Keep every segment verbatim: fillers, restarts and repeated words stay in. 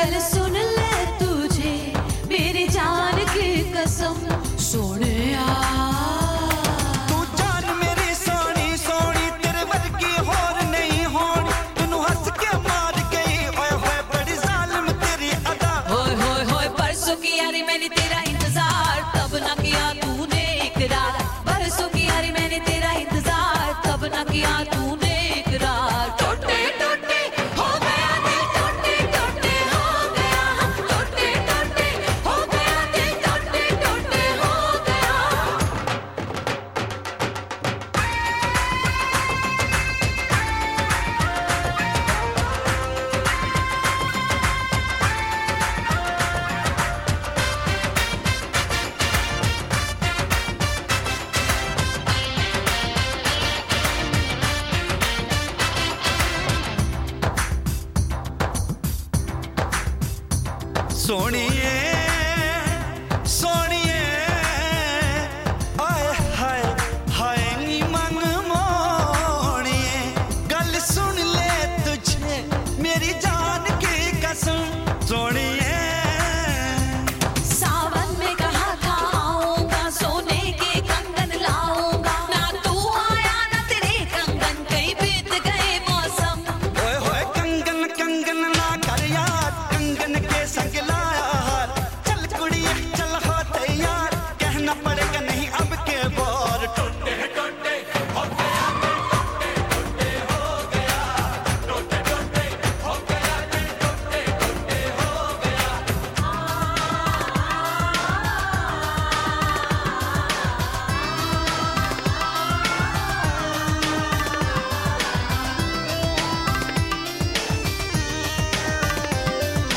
गल सुन ले तुझे मेरी जान की कसम सोने तू जान मेरी सोनी सोनी तेरे वर्गी होर नहीं होनी तैनू हंस के मार गई ओए होए बड़ी जालिम तेरी अदा होए होए होए परसों की यारी मैंने तेरा इंतजार तब ना किया तूने इकरार परसों की यारी मैंने तेरा इंतजार तब ना किया तूने इकरार टूटे टूटे हो गया दिल टूटे टूटे हो गया टूटे टूटे हो गया दिल टूटे टूटे हो गया सोनिए सोनिए आए हाय हाय नी मन मोनिए गल सुन ले तुझे मेरी जान की कसम सोनिए सावन में कहा था आऊंगा सोने के कंगन लाऊंगा ना तू आया ना तेरे कंगन कहीं बीत गए मौसम ओए होए कंगन कंगन ना कर यार कंगन के संग लाया हार चल कुड़िए चल हो तैयार कहना पड़ेगा नहीं अब के बार टूटे टूटे हो गया टूटे टूटे हो गया टूटे टूटे हो गया टूटे टूटे हो गया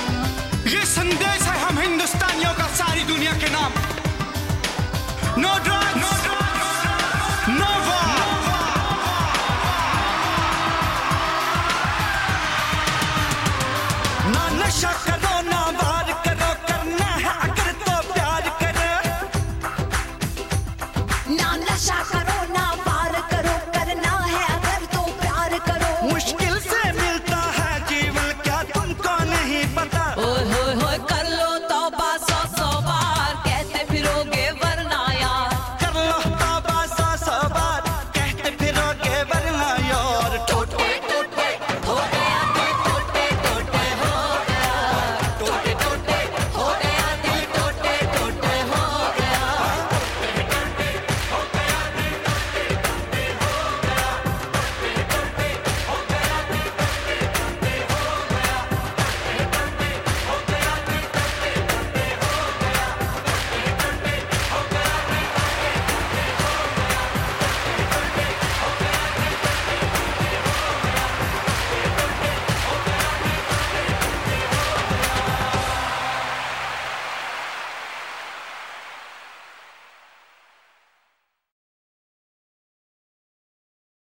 ये संदेश है हम हिंदुस्तानियों का सारी दुनिया के नाम नो